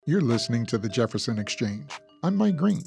You're listening to the Jefferson Exchange. I'm Mike Green.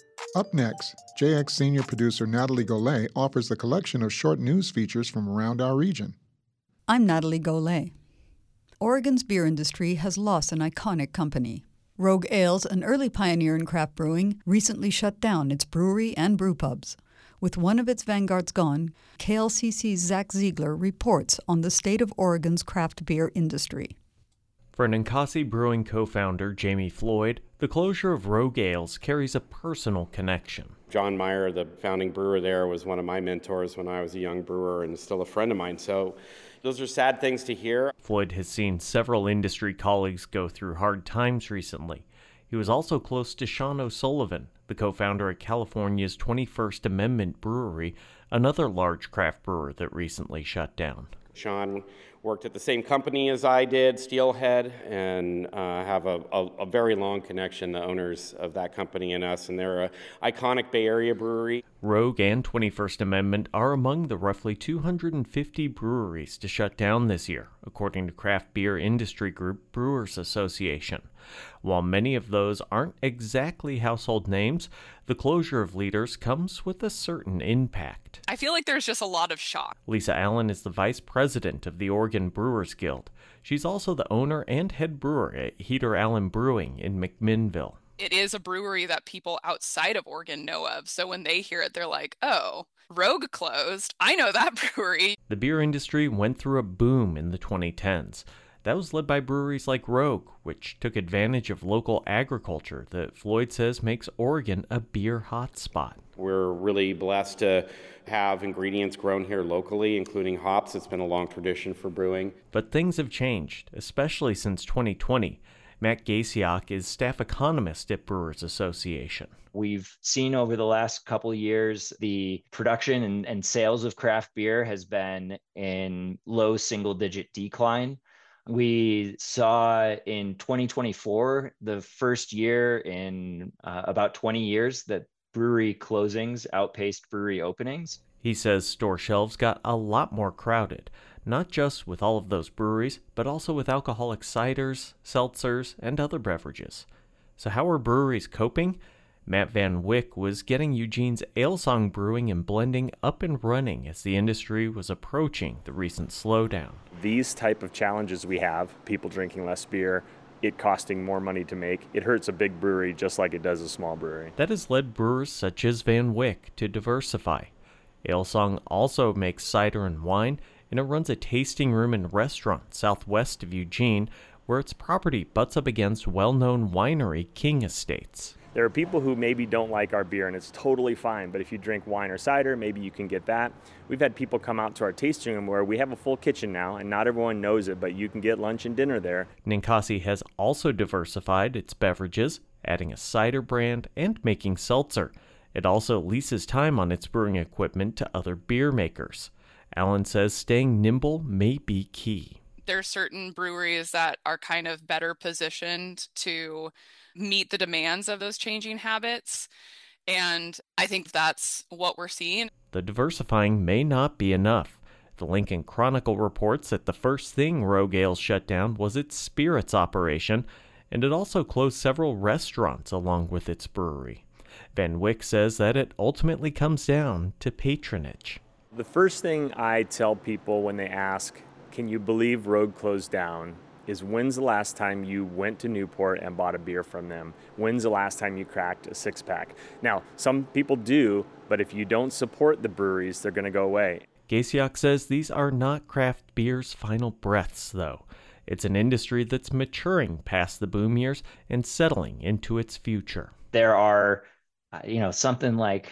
Up next, JX senior producer Natalie Golay offers a collection of short news features from around our region. I'm Natalie Golay. Oregon's beer industry has lost an iconic company. Rogue Ales, an early pioneer in craft brewing, recently shut down its brewery and brewpubs. With one of its vanguards gone, KLCC's Zach Ziegler reports on the state of Oregon's craft beer industry. For Ninkasi Brewing co-founder Jamie Floyd, the closure of Rogue Ales carries a personal connection. John Meyer, the founding brewer there, was one of my mentors when I was a young brewer and still a friend of mine. So those are sad things to hear. Floyd has seen several industry colleagues go through hard times recently. He was also close to Sean O'Sullivan, the co-founder of California's 21st Amendment Brewery, another large craft brewer that recently shut down. Sean worked at the same company as I did, Steelhead, and have a very long connection, the owners of that company and us, and they're an iconic Bay Area brewery. Rogue and 21st Amendment are among the roughly 250 breweries to shut down this year, according to craft beer industry group Brewers Association. While many of those aren't exactly household names, the closure of leaders comes with a certain impact. I feel like there's just a lot of shock. Lisa Allen is the vice president of the Oregon Brewers Guild. She's also the owner and head brewer at Heater Allen Brewing in McMinnville. It is a brewery that people outside of Oregon know of, so when they hear it, they're like, oh, Rogue closed. I know that brewery. The beer industry went through a boom in the 2010s. That was led by breweries like Rogue, which took advantage of local agriculture that Floyd says makes Oregon a beer hotspot. We're really blessed to have ingredients grown here locally, including hops. It's been a long tradition for brewing. But things have changed, especially since 2020. Matt Gasiak is staff economist at Brewers Association. We've seen over the last couple of years, the production and sales of craft beer has been in low single-digit decline. We saw in 2024, the first year in about 20 years, that brewery closings outpaced brewery openings. He says store shelves got a lot more crowded, not just with all of those breweries, but also with alcoholic ciders, seltzers, and other beverages. So how are breweries coping? Matt Van Wyck was getting Eugene's Alesong Brewing and Blending up and running as the industry was approaching the recent slowdown. These type of challenges we have, people drinking less beer, it costing more money to make, it hurts a big brewery just like it does a small brewery. That has led brewers such as Van Wyck to diversify. Alesong also makes cider and wine, and it runs a tasting room and restaurant southwest of Eugene, where its property butts up against well-known winery King Estates. There are people who maybe don't like our beer, and it's totally fine, but if you drink wine or cider, maybe you can get that. We've had people come out to our tasting room where we have a full kitchen now, and not everyone knows it, but you can get lunch and dinner there. Ninkasi has also diversified its beverages, adding a cider brand and making seltzer. It also leases time on its brewing equipment to other beer makers. Allen says staying nimble may be key. There's certain breweries that are kind of better positioned to meet the demands of those changing habits, and I think that's what we're seeing. The diversifying may not be enough. The Lincoln Chronicle reports that the first thing Rogue Ales shut down was its spirits operation, and it also closed several restaurants along with its brewery. Van Wyck says that it ultimately comes down to patronage. The first thing I tell people when they ask, can you believe Rogue closed down, is when's the last time you went to Newport and bought a beer from them? When's the last time you cracked a six-pack? Now, some people do, but if you don't support the breweries, they're going to go away. Gasiak says these are not craft beer's final breaths, though. It's an industry that's maturing past the boom years and settling into its future. There are, something like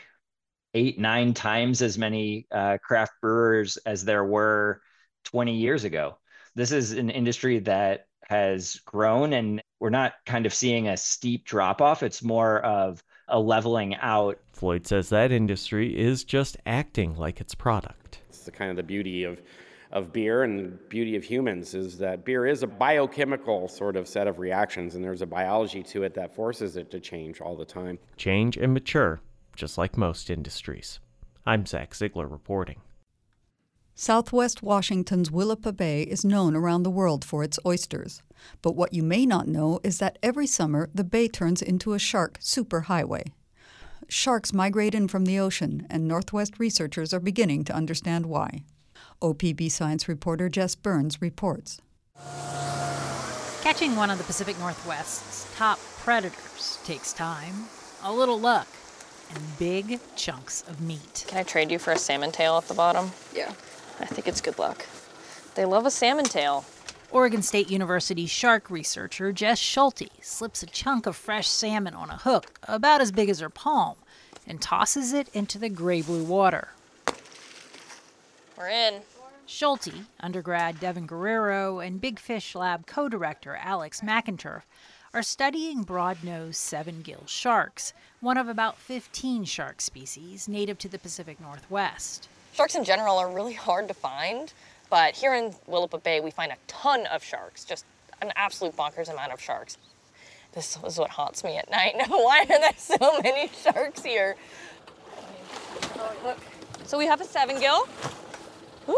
8-9 times as many craft brewers as there were 20 years ago. This is an industry that has grown, and we're not kind of seeing a steep drop off. It's more of a leveling out. Floyd says that industry is just acting like its product. It's the kind of the beauty of beer and the beauty of humans is that beer is a biochemical sort of set of reactions, and there's a biology to it that forces it to change all the time. Change and mature, just like most industries. I'm Zach Ziegler reporting. Southwest Washington's Willapa Bay is known around the world for its oysters. But what you may not know is that every summer the bay turns into a shark superhighway. Sharks migrate in from the ocean, and Northwest researchers are beginning to understand why. OPB science reporter Jess Burns reports. Catching one of the Pacific Northwest's top predators takes time, a little luck, and big chunks of meat. Can I trade you for a salmon tail at the bottom? Yeah. I think it's good luck. They love a salmon tail. Oregon State University shark researcher Jess Schulte slips a chunk of fresh salmon on a hook about as big as her palm and tosses it into the gray-blue water. We're in. Schulte, undergrad Devin Guerrero, and Big Fish Lab co-director Alex McInturf are studying broad-nosed seven-gill sharks, one of about 15 shark species native to the Pacific Northwest. Sharks in general are really hard to find, but here in Willapa Bay we find a ton of sharks, just an absolute bonkers amount of sharks. This is what haunts me at night. Why are there so many sharks here? Oh, look. So we have a seven-gill. Woo!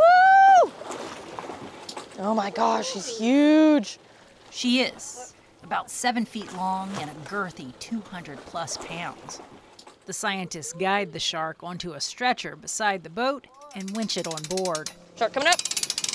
Oh my gosh, she's huge. She is, about 7 feet long and a girthy 200-plus pounds. The scientists guide the shark onto a stretcher beside the boat and winch it on board. Shark coming up.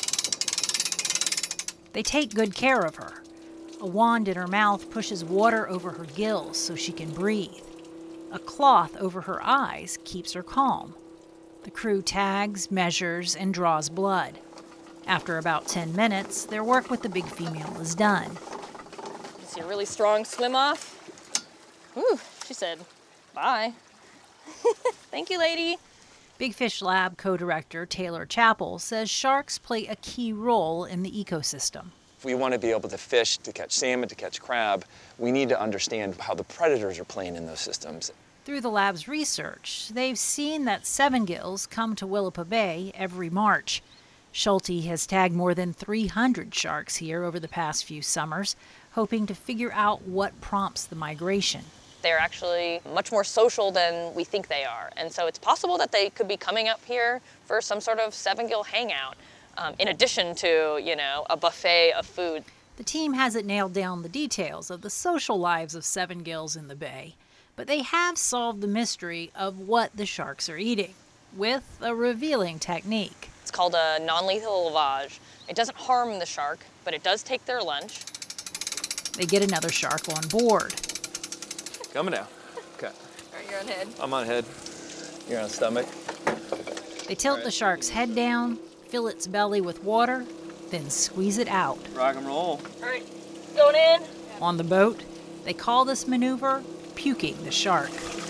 They take good care of her. A wand in her mouth pushes water over her gills so she can breathe. A cloth over her eyes keeps her calm. The crew tags, measures, and draws blood. After about 10 minutes, their work with the big female is done. You see a really strong swim off? Whew, she said, bye. Thank you, lady. Big Fish Lab co-director Taylor Chappell says sharks play a key role in the ecosystem. If we want to be able to fish, to catch salmon, to catch crab, we need to understand how the predators are playing in those systems. Through the lab's research, they've seen that seven gills come to Willapa Bay every March. Schulte has tagged more than 300 sharks here over the past few summers, hoping to figure out what prompts the migration. They're actually much more social than we think they are. And so it's possible that they could be coming up here for some sort of seven-gill hangout, in addition to, a buffet of food. The team hasn't nailed down the details of the social lives of seven gills in the bay, but they have solved the mystery of what the sharks are eating with a revealing technique. It's called a non-lethal lavage. It doesn't harm the shark, but it does take their lunch. They get another shark on board. Coming down. Okay. All right, you're on head. I'm on head. You're on stomach. They tilt the shark's head down, fill its belly with water, then squeeze it out. Rock and roll. All right, going in. On the boat, they call this maneuver puking the shark.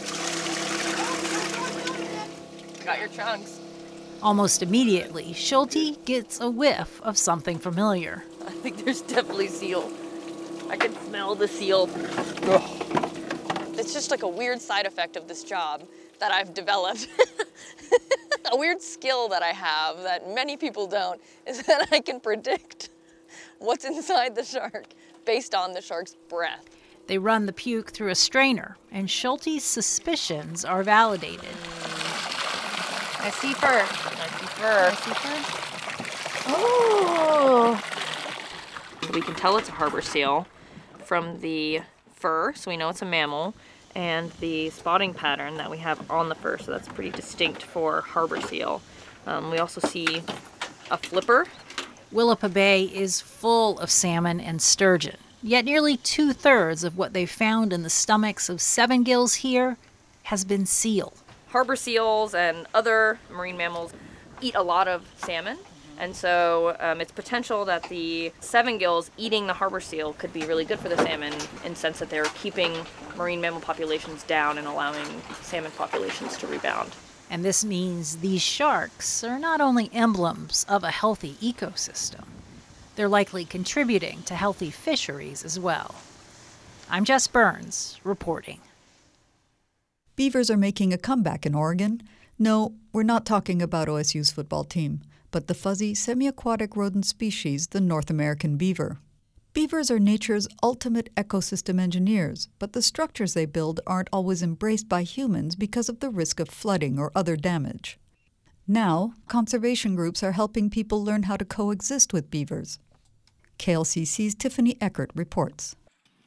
Got your chunks. Almost immediately, Schulte gets a whiff of something familiar. I think there's definitely seal. I can smell the seal. Ugh. It's just like a weird side effect of this job that I've developed. A weird skill that I have that many people don't is that I can predict what's inside the shark based on the shark's breath. They run the puke through a strainer, and Schulte's suspicions are validated. I see fur. I see fur. Oh! We can tell it's a harbor seal from the fur, so we know it's a mammal, and the spotting pattern that we have on the fur, so that's pretty distinct for harbor seal. We also see a flipper. Willapa Bay is full of salmon and sturgeon, yet nearly 2/3 of what they found in the stomachs of seven gills here has been seal. Harbor seals and other marine mammals eat a lot of salmon, and so it's potential that the seven gills eating the harbor seal could be really good for the salmon in the sense that they're keeping marine mammal populations down and allowing salmon populations to rebound. And this means these sharks are not only emblems of a healthy ecosystem, they're likely contributing to healthy fisheries as well. I'm Jess Burns, reporting. Beavers are making a comeback in Oregon. No, we're not talking about OSU's football team, but the fuzzy, semi-aquatic rodent species, the North American beaver. Beavers are nature's ultimate ecosystem engineers, but the structures they build aren't always embraced by humans because of the risk of flooding or other damage. Now, conservation groups are helping people learn how to coexist with beavers. KLCC's Tiffany Eckert reports.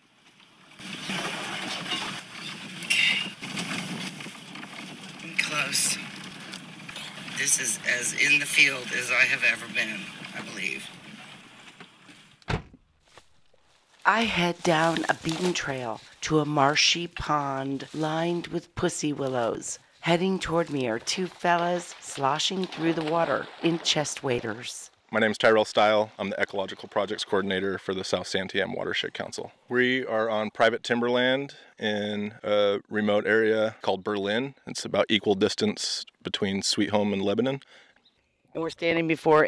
I'm close. This is as in the field as I have ever been, I believe. I head down a beaten trail to a marshy pond lined with pussy willows. Heading toward me are two fellas sloshing through the water in chest waders. My name is Tyrell Stile. I'm the Ecological Projects Coordinator for the South Santiam Watershed Council. We are on private timberland in a remote area called Berlin. It's about equal distance between Sweet Home and Lebanon. And we're standing before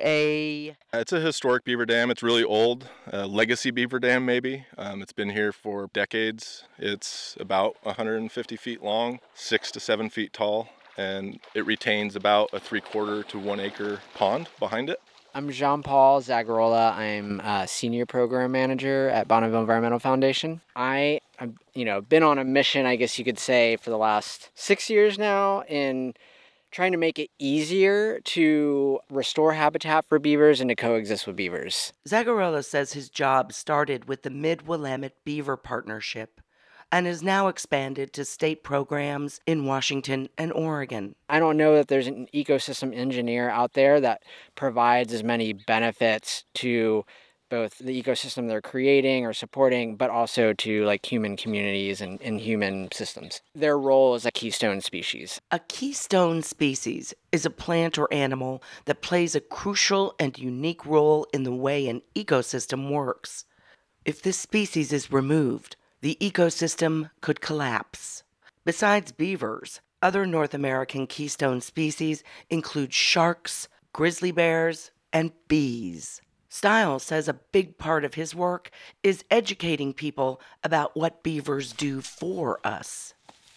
It's a historic beaver dam. It's really old, a legacy beaver dam maybe. It's been here for decades. It's about 150 feet long, 6 to 7 feet tall, and it retains about a 3/4 to 1 acre pond behind it. I'm Jean-Paul Zagarola. I'm a senior program manager at Bonneville Environmental Foundation. I have, been on a mission, I guess you could say, for the last 6 years now in trying to make it easier to restore habitat for beavers and to coexist with beavers. Zagarola says his job started with the Mid-Willamette Beaver Partnership and is now expanded to state programs in Washington and Oregon. I don't know that there's an ecosystem engineer out there that provides as many benefits to both the ecosystem they're creating or supporting, but also to human communities and human systems. Their role is a keystone species. A keystone species is a plant or animal that plays a crucial and unique role in the way an ecosystem works. If this species is removed, the ecosystem could collapse. Besides beavers, other North American keystone species include sharks, grizzly bears, and bees. Stile says a big part of his work is educating people about what beavers do for us.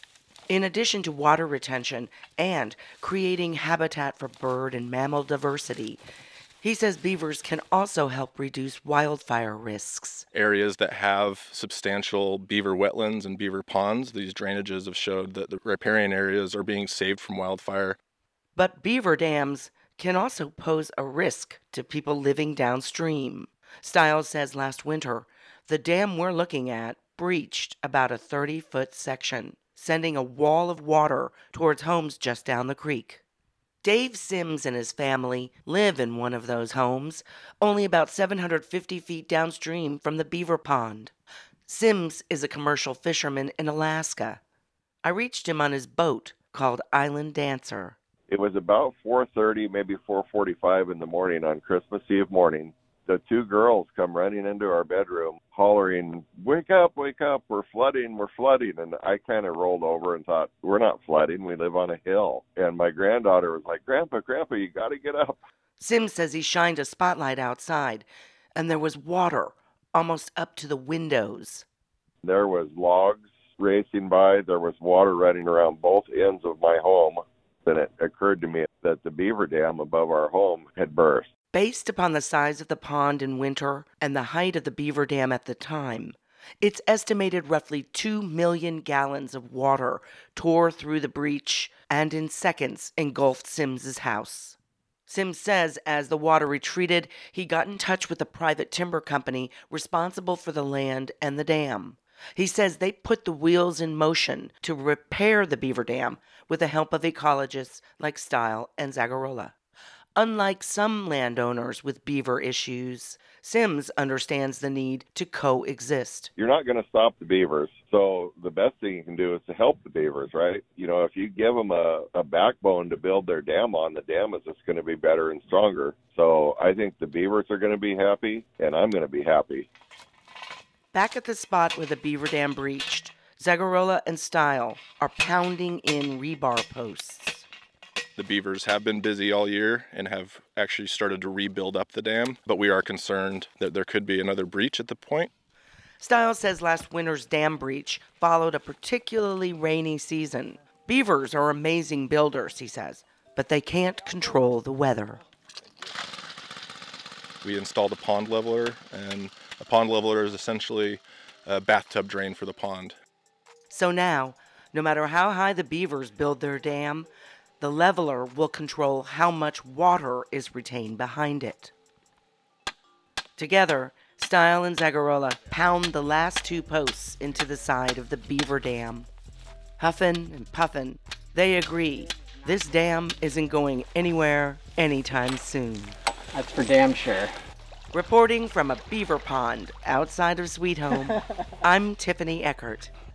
In addition to water retention and creating habitat for bird and mammal diversity, he says beavers can also help reduce wildfire risks. Areas that have substantial beaver wetlands and beaver ponds, these drainages have showed that the riparian areas are being saved from wildfire. But beaver dams can also pose a risk to people living downstream. Stile says last winter, the dam we're looking at breached about a 30-foot section, sending a wall of water towards homes just down the creek. Dave Sims and his family live in one of those homes, only about 750 feet downstream from the beaver pond. Sims is a commercial fisherman in Alaska. I reached him on his boat called Island Dancer. It was about 4:30, maybe 4:45 in the morning on Christmas Eve morning. The two girls come running into our bedroom hollering, wake up, we're flooding. And I kind of rolled over and thought, we're not flooding, we live on a hill. And my granddaughter was like, Grandpa, you got to get up. Sims says he shined a spotlight outside, and there was water almost up to the windows. There was logs racing by, there was water running around both ends of my home. Then it occurred to me that the beaver dam above our home had burst. Based upon the size of the pond in winter and the height of the beaver dam at the time, it's estimated roughly 2 million gallons of water tore through the breach and in seconds engulfed Sims's house. Sims says as the water retreated, he got in touch with a private timber company responsible for the land and the dam. He says they put the wheels in motion to repair the beaver dam with the help of ecologists like Stile and Zagarola. Unlike some landowners with beaver issues, Sims understands the need to coexist. You're not going to stop the beavers, so the best thing you can do is to help the beavers, right? If you give them a backbone to build their dam on, the dam is just going to be better and stronger. So I think the beavers are going to be happy, and I'm going to be happy. Back at the spot where the beaver dam breached, Zagarola and Stile are pounding in rebar posts. The beavers have been busy all year and have actually started to rebuild up the dam, but we are concerned that there could be another breach at the point. Stile says last winter's dam breach followed a particularly rainy season. Beavers are amazing builders, he says, but they can't control the weather. We installed a pond leveler, and a pond leveler is essentially a bathtub drain for the pond. So now, no matter how high the beavers build their dam, The leveler will control how much water is retained behind it. Together, Style and Zagarola pound the last 2 posts into the side of the beaver dam. Huffin' and puffin', they agree this dam isn't going anywhere anytime soon. That's for damn sure. Reporting from a beaver pond outside of Sweet Home, I'm Tiffany Eckert.